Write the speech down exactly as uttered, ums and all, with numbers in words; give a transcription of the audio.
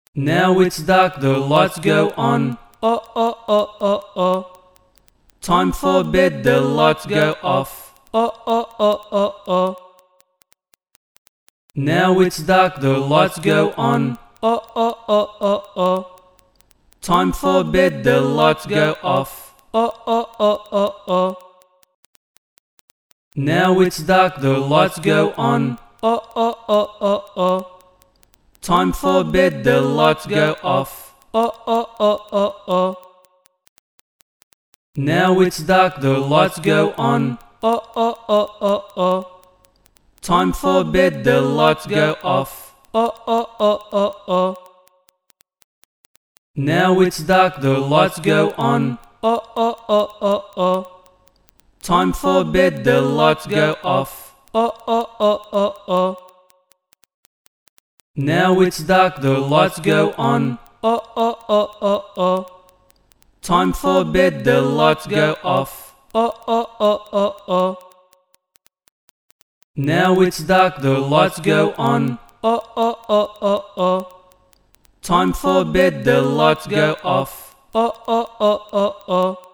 Now it's dark, the lights go on. Oh, oh, oh, oh, oh. Time for bed, the lights go off. Oh, oh, oh, oh, oh. Now it's dark, the lights go on. Oh, oh, oh, oh, oh. Time for bed, the lights go off. Oh, oh, oh, oh, oh. Now it's dark, the lights go on. Oh, oh, oh, oh, oh. Time for bed, the lights go off. Oh, oh, oh, oh, oh. Now it's dark, the lights go on. Oh, oh, oh, oh, oh. Time for bed, the lights go off. Oh, oh, oh, oh, oh. Now it's dark, the lights go on. Oh, oh, oh, oh, oh. Time for bed, the lights go off. Oh, oh, oh, oh, oh. Now it's dark, the lights go on. Oh, oh, oh, oh, oh. Time for bed, the lights go off. Oh, oh, oh, oh, oh. Now it's dark, the lights go on. Oh, oh, oh, oh, oh. Time for bed, the lights go off. Oh, oh, oh, oh, oh.